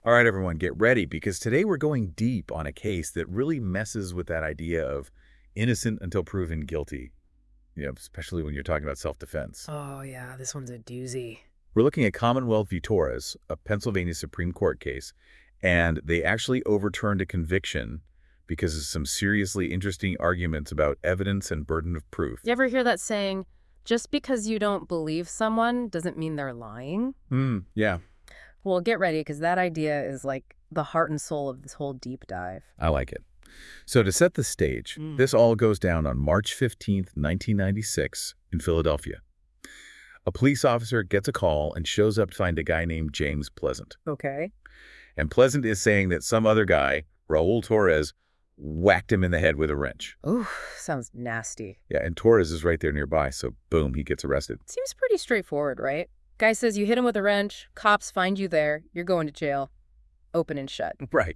All right, everyone, get ready because today we're going deep on a case that really messes with that idea of innocent until proven guilty, especially when you're talking about self-defense. Oh, yeah, this one's a doozy. We're looking at Commonwealth v. Torres, a Pennsylvania Supreme Court case, and they actually overturned a conviction because of some seriously interesting arguments about evidence and burden of proof. You ever hear that saying, just because you don't believe someone doesn't mean they're lying? Yeah, Well, get ready, because that idea is like the heart and soul of this whole deep dive. I like it. So to set the stage, this all goes down on March 15th, 1996 in Philadelphia. A police officer gets a call and shows up to find a guy named James Pleasant. Okay. And Pleasant is saying that some other guy, Raul Torres, whacked him in the head with a wrench. Ooh, sounds nasty. Yeah, and Torres is right there nearby, so boom, he gets arrested. Seems pretty straightforward, right? Guy says you hit him with a wrench, cops find you there, you're going to jail. Open and shut. Right.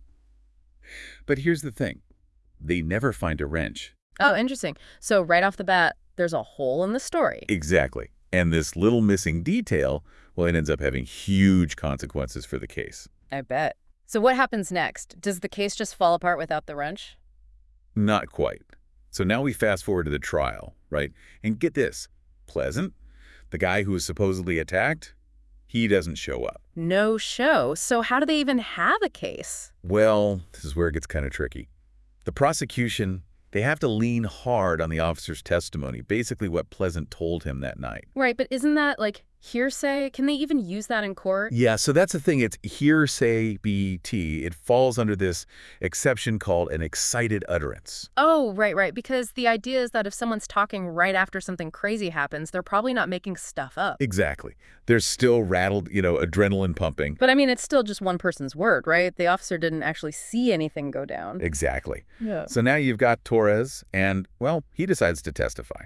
But here's the thing. They never find a wrench. Oh, interesting. So right off the bat, there's a hole in the story. Exactly. And this little missing detail, well, it ends up having huge consequences for the case. I bet. So what happens next? Does the case just fall apart without the wrench? Not quite. So now we fast forward to the trial, right? And get this. Pleasant, the guy who was supposedly attacked, he doesn't show up. No show. So how do they even have a case? Well, this is where it gets kind of tricky. The prosecution, they have to lean hard on the officer's testimony, basically what Pleasant told him that night. Right, but isn't that like hearsay? Can they even use that in court? Yeah, so that's the thing. It's hearsay BT. It falls under this exception called an excited utterance. Oh, right. Because the idea is that if someone's talking right after something crazy happens, they're probably not making stuff up. Exactly. They're still rattled, adrenaline pumping. But I mean, it's still just one person's word, right? The officer didn't actually see anything go down. Exactly. Yeah. So now you've got Torres, and, well, he decides to testify.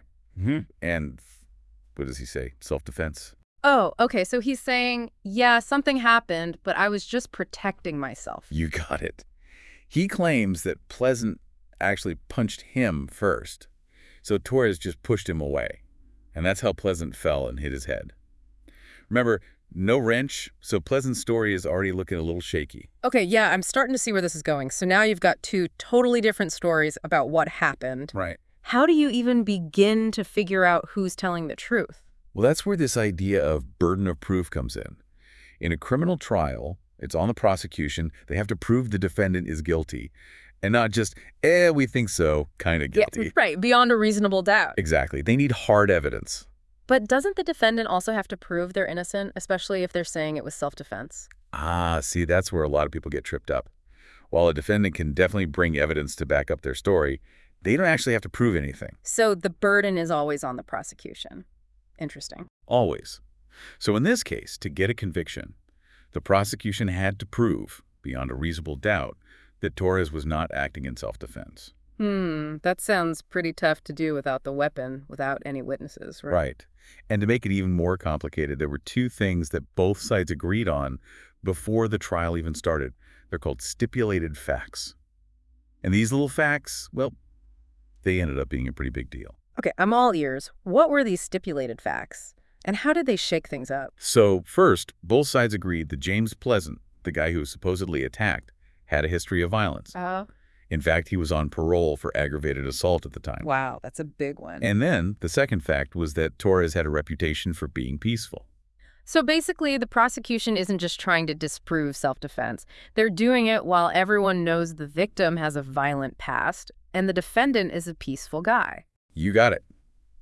And what does he say? Self-defense. Oh, okay. So he's saying, yeah, something happened, but I was just protecting myself. You got it. He claims that Pleasant actually punched him first. So Torres just pushed him away. And that's how Pleasant fell and hit his head. Remember, no wrench, so Pleasant's story is already looking a little shaky. Okay, yeah, I'm starting to see where this is going. So now you've got two totally different stories about what happened. Right. How do you even begin to figure out who's telling the truth? Well, that's where this idea of burden of proof comes in. In a criminal trial, it's on the prosecution. They have to prove the defendant is guilty. And not just, we think so, kind of guilty. Yeah, right, beyond a reasonable doubt. Exactly. They need hard evidence. But doesn't the defendant also have to prove they're innocent, especially if they're saying it was self-defense? See, that's where a lot of people get tripped up. While a defendant can definitely bring evidence to back up their story, they don't actually have to prove anything. So the burden is always on the prosecution. Interesting. Always. So in this case, to get a conviction, the prosecution had to prove, beyond a reasonable doubt, that Torres was not acting in self-defense. That sounds pretty tough to do without the weapon, without any witnesses, right? Right. And to make it even more complicated, there were two things that both sides agreed on before the trial even started. They're called stipulated facts. And these little facts, well, they ended up being a pretty big deal. Okay, I'm all ears. What were these stipulated facts? And how did they shake things up? So first, both sides agreed that James Pleasant, the guy who was supposedly attacked, had a history of violence. In fact, he was on parole for aggravated assault at the time. Wow, that's a big one. And then the second fact was that Torres had a reputation for being peaceful. So basically, the prosecution isn't just trying to disprove self-defense. They're doing it while everyone knows the victim has a violent past and the defendant is a peaceful guy. You got it.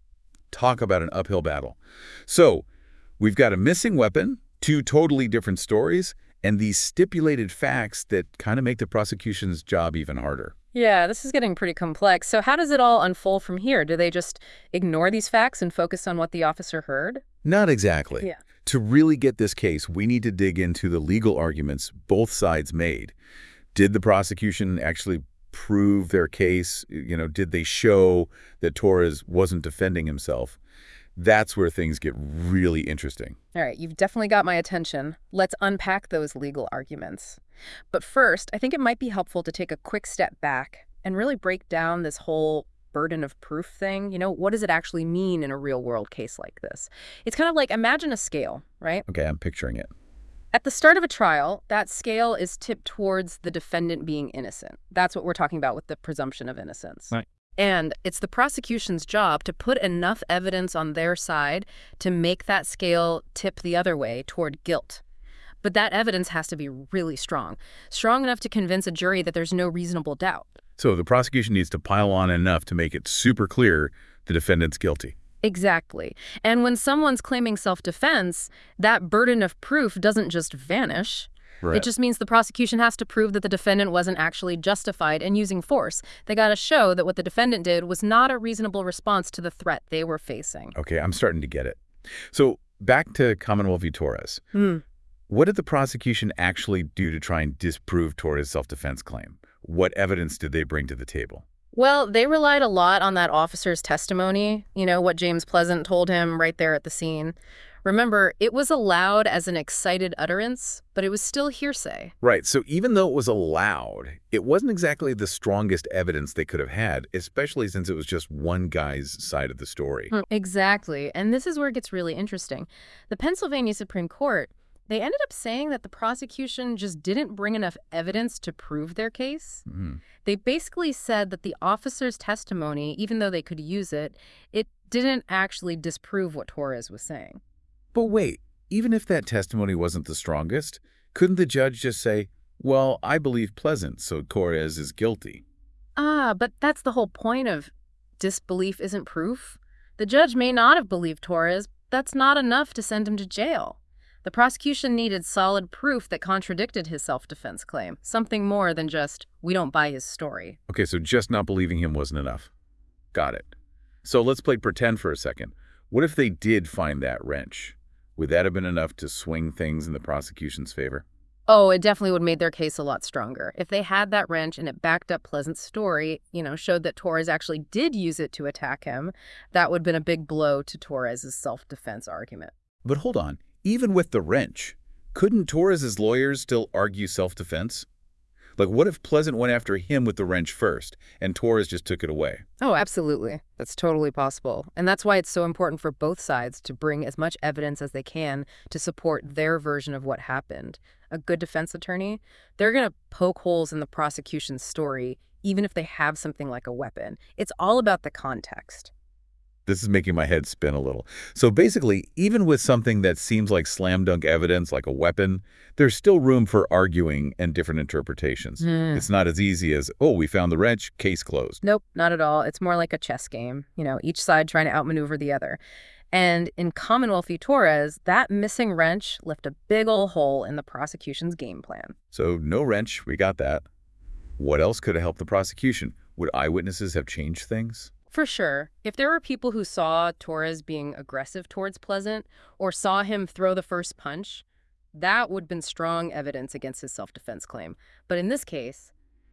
Talk about an uphill battle. So we've got a missing weapon, two totally different stories, and these stipulated facts that kind of make the prosecution's job even harder. Yeah, this is getting pretty complex. So how does it all unfold from here? Do they just ignore these facts and focus on what the officer heard? Not exactly. Yeah. To really get this case, we need to dig into the legal arguments both sides made. Did the prosecution actually prove their case? Did they show that Torres wasn't defending himself? That's where things get really interesting. All right, you've definitely got my attention. Let's unpack those legal arguments. But first, I think it might be helpful to take a quick step back and really break down this whole burden of proof thing. What does it actually mean in a real-world case like this? It's kind of like, imagine a scale, right? Okay, I'm picturing it. At the start of a trial, that scale is tipped towards the defendant being innocent. That's what we're talking about with the presumption of innocence. Right. And it's the prosecution's job to put enough evidence on their side to make that scale tip the other way toward guilt. But that evidence has to be really strong enough to convince a jury that there's no reasonable doubt. So the prosecution needs to pile on enough to make it super clear the defendant's guilty. Exactly. And when someone's claiming self-defense, that burden of proof doesn't just vanish. Right. It just means the prosecution has to prove that the defendant wasn't actually justified in using force. They got to show that what the defendant did was not a reasonable response to the threat they were facing. Okay, I'm starting to get it. So back to Commonwealth v. Torres. What did the prosecution actually do to try and disprove Torres' self-defense claim? What evidence did they bring to the table? Well, they relied a lot on that officer's testimony, what James Pleasant told him right there at the scene. Remember, it was allowed as an excited utterance, but it was still hearsay. Right, so even though it was allowed, it wasn't exactly the strongest evidence they could have had, especially since it was just one guy's side of the story. Exactly, and this is where it gets really interesting. The Pennsylvania Supreme Court, they ended up saying that the prosecution just didn't bring enough evidence to prove their case. They basically said that the officer's testimony, even though they could use it, it didn't actually disprove what Torres was saying. But wait, even if that testimony wasn't the strongest, couldn't the judge just say, well, I believe Pleasant, so Torres is guilty? But that's the whole point of disbelief isn't proof. The judge may not have believed Torres. That's not enough to send him to jail. The prosecution needed solid proof that contradicted his self-defense claim, something more than just, we don't buy his story. Okay, so just not believing him wasn't enough. Got it. So let's play pretend for a second. What if they did find that wrench? Would that have been enough to swing things in the prosecution's favor? Oh, it definitely would have made their case a lot stronger. If they had that wrench and it backed up Pleasant's story, showed that Torres actually did use it to attack him, that would have been a big blow to Torres' self-defense argument. But hold on. Even with the wrench, couldn't Torres' lawyers still argue self-defense? Like, what if Pleasant went after him with the wrench first, and Torres just took it away? Oh, absolutely. That's totally possible. And that's why it's so important for both sides to bring as much evidence as they can to support their version of what happened. A good defense attorney, they're going to poke holes in the prosecution's story, even if they have something like a weapon. It's all about the context. This is making my head spin a little. So basically, even with something that seems like slam dunk evidence, like a weapon, there's still room for arguing and different interpretations. It's not as easy as, oh, we found the wrench, case closed. Nope, not at all. It's more like a chess game, each side trying to outmaneuver the other. And in Commonwealth v. Torres, that missing wrench left a big ol' hole in the prosecution's game plan. So no wrench, we got that. What else could have helped the prosecution? Would eyewitnesses have changed things? For sure. If there were people who saw Torres being aggressive towards Pleasant or saw him throw the first punch, that would have been strong evidence against his self-defense claim. But in this case,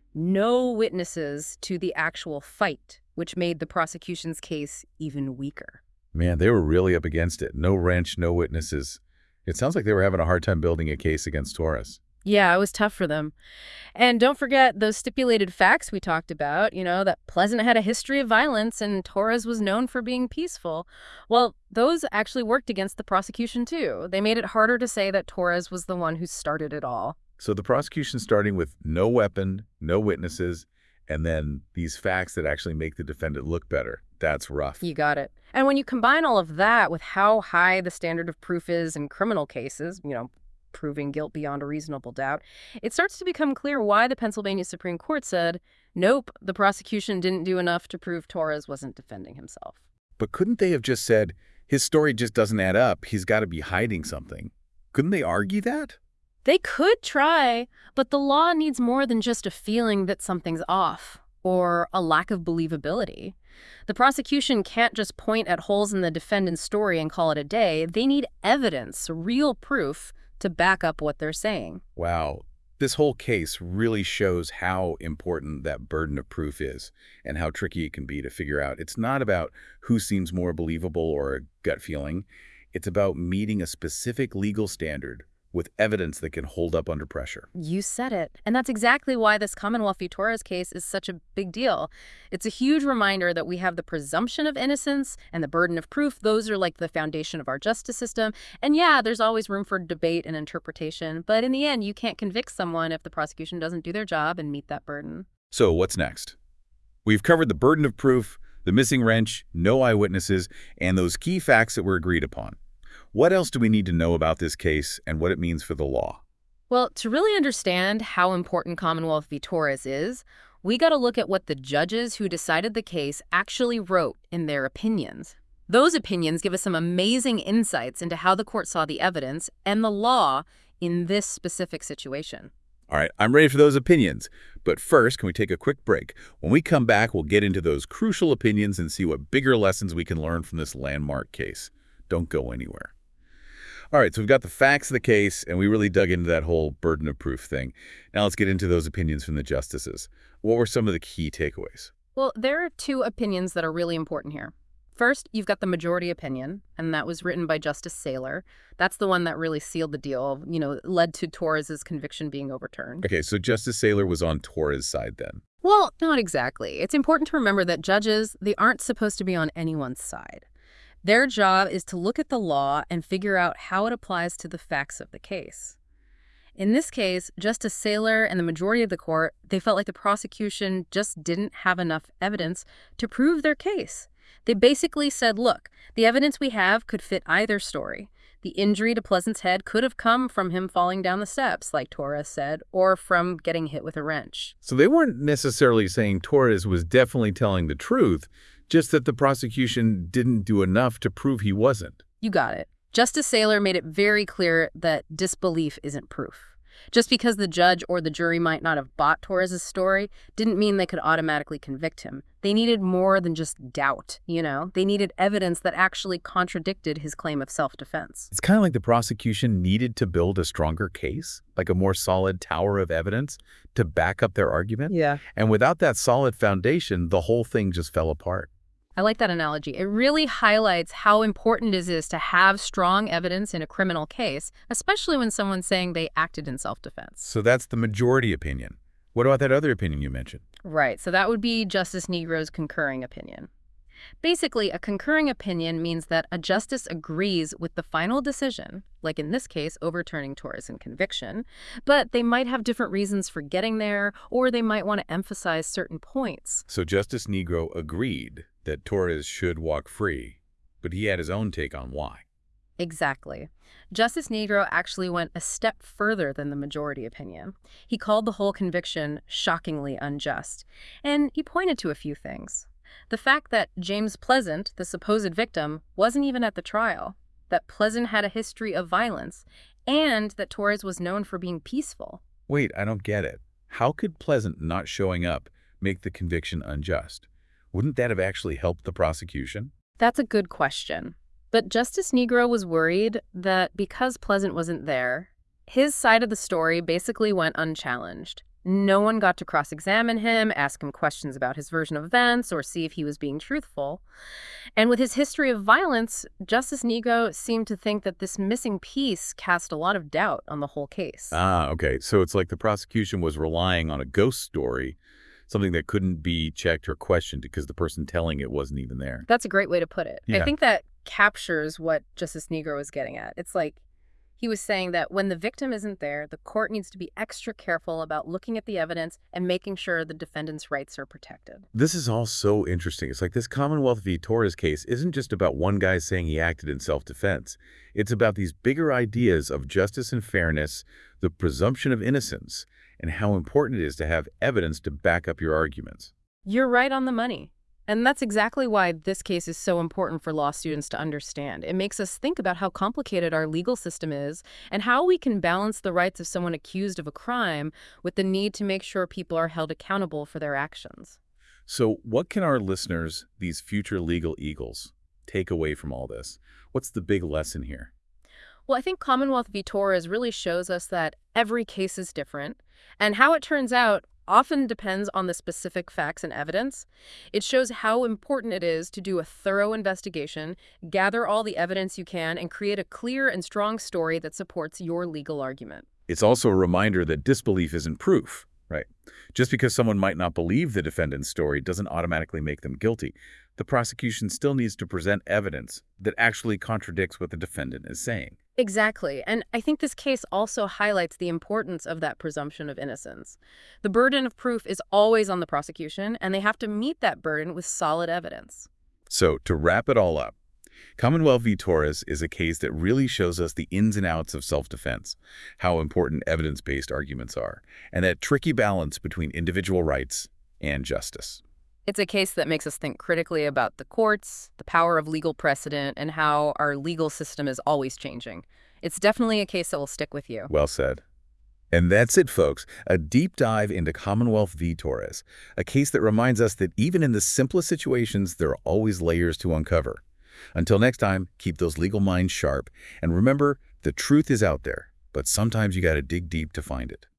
no witnesses to the actual fight, which made the prosecution's case even weaker. Man, they were really up against it. No wrench, no witnesses. It sounds like they were having a hard time building a case against Torres. Yeah, it was tough for them. And don't forget those stipulated facts we talked about, that Pleasant had a history of violence and Torres was known for being peaceful. Well, those actually worked against the prosecution too. They made it harder to say that Torres was the one who started it all. So the prosecution starting with no weapon, no witnesses, and then these facts that actually make the defendant look better. That's rough. You got it. And when you combine all of that with how high the standard of proof is in criminal cases, proving guilt beyond a reasonable doubt, it starts to become clear why the Pennsylvania Supreme Court said, nope, the prosecution didn't do enough to prove Torres wasn't defending himself. But couldn't they have just said, his story just doesn't add up, he's got to be hiding something? Couldn't they argue that? They could try, but the law needs more than just a feeling that something's off or a lack of believability. The prosecution can't just point at holes in the defendant's story and call it a day. They need evidence, real proof, to back up what they're saying. Wow. This whole case really shows how important that burden of proof is and how tricky it can be to figure out. It's not about who seems more believable or a gut feeling. It's about meeting a specific legal standard, with evidence that can hold up under pressure. You said it. And that's exactly why this Commonwealth v. Torres case is such a big deal. It's a huge reminder that we have the presumption of innocence and the burden of proof. Those are like the foundation of our justice system. And yeah, there's always room for debate and interpretation. But in the end, you can't convict someone if the prosecution doesn't do their job and meet that burden. So what's next? We've covered the burden of proof, the missing wrench, no eyewitnesses, and those key facts that were agreed upon. What else do we need to know about this case and what it means for the law? Well, to really understand how important Commonwealth v. Torres is, we got to look at what the judges who decided the case actually wrote in their opinions. Those opinions give us some amazing insights into how the court saw the evidence and the law in this specific situation. All right, I'm ready for those opinions. But first, can we take a quick break? When we come back, we'll get into those crucial opinions and see what bigger lessons we can learn from this landmark case. Don't go anywhere. All right, so we've got the facts of the case, and we really dug into that whole burden of proof thing. Now let's get into those opinions from the justices. What were some of the key takeaways? Well, there are two opinions that are really important here. First, you've got the majority opinion, and that was written by Justice Saylor. That's the one that really sealed the deal, led to Torres's conviction being overturned. Okay, so Justice Saylor was on Torres' side then. Well, not exactly. It's important to remember that judges, they aren't supposed to be on anyone's side. Their job is to look at the law and figure out how it applies to the facts of the case. In this case, Justice Saylor and the majority of the court, they felt like the prosecution just didn't have enough evidence to prove their case. They basically said, look, the evidence we have could fit either story. The injury to Pleasant's head could have come from him falling down the steps, like Torres said, or from getting hit with a wrench. So they weren't necessarily saying Torres was definitely telling the truth, just that the prosecution didn't do enough to prove he wasn't. You got it. Justice Saylor made it very clear that disbelief isn't proof. Just because the judge or the jury might not have bought Torres's story didn't mean they could automatically convict him. They needed more than just doubt, They needed evidence that actually contradicted his claim of self-defense. It's kind of like the prosecution needed to build a stronger case, like a more solid tower of evidence to back up their argument. Yeah. And without that solid foundation, the whole thing just fell apart. I like that analogy. It really highlights how important it is to have strong evidence in a criminal case, especially when someone's saying they acted in self-defense. So that's the majority opinion. What about that other opinion you mentioned? Right. So that would be Justice Negro's concurring opinion. Basically, a concurring opinion means that a justice agrees with the final decision, like in this case, overturning Torres' conviction, but they might have different reasons for getting there, or they might want to emphasize certain points. So Justice Negro agreed that Torres should walk free, but he had his own take on why. Exactly. Justice Negro actually went a step further than the majority opinion. He called the whole conviction shockingly unjust, and he pointed to a few things. The fact that James Pleasant, the supposed victim, wasn't even at the trial, that Pleasant had a history of violence, and that Torres was known for being peaceful. Wait, I don't get it. How could Pleasant not showing up make the conviction unjust? Wouldn't that have actually helped the prosecution? That's a good question. But Justice Negro was worried that because Pleasant wasn't there, his side of the story basically went unchallenged. No one got to cross-examine him, ask him questions about his version of events, or see if he was being truthful. And with his history of violence, Justice Negro seemed to think that this missing piece cast a lot of doubt on the whole case. Ah, okay. So it's like the prosecution was relying on a ghost story, something that couldn't be checked or questioned because the person telling it wasn't even there. That's a great way to put it. Yeah. I think that captures what Justice Negro was getting at. It's like he was saying that when the victim isn't there, the court needs to be extra careful about looking at the evidence and making sure the defendant's rights are protected. This is all so interesting. It's like this Commonwealth v. Torres case isn't just about one guy saying he acted in self-defense. It's about these bigger ideas of justice and fairness, the presumption of innocence, and how important it is to have evidence to back up your arguments. You're right on the money. And that's exactly why this case is so important for law students to understand. It makes us think about how complicated our legal system is and how we can balance the rights of someone accused of a crime with the need to make sure people are held accountable for their actions. So what can our listeners, these future legal eagles, take away from all this? What's the big lesson here? Well, I think Commonwealth v. Torres really shows us that every case is different, and how it turns out often depends on the specific facts and evidence. It shows how important it is to do a thorough investigation, gather all the evidence you can, and create a clear and strong story that supports your legal argument. It's also a reminder that disbelief isn't proof, right? Just because someone might not believe the defendant's story doesn't automatically make them guilty. The prosecution still needs to present evidence that actually contradicts what the defendant is saying. Exactly. And I think this case also highlights the importance of that presumption of innocence. The burden of proof is always on the prosecution, and they have to meet that burden with solid evidence. So, to wrap it all up, Commonwealth v. Torres is a case that really shows us the ins and outs of self-defense, how important evidence-based arguments are, and that tricky balance between individual rights and justice. It's a case that makes us think critically about the courts, the power of legal precedent, and how our legal system is always changing. It's definitely a case that will stick with you. Well said. And that's it, folks. A deep dive into Commonwealth v. Torres, a case that reminds us that even in the simplest situations, there are always layers to uncover. Until next time, keep those legal minds sharp, and remember, the truth is out there, but sometimes you got to dig deep to find it.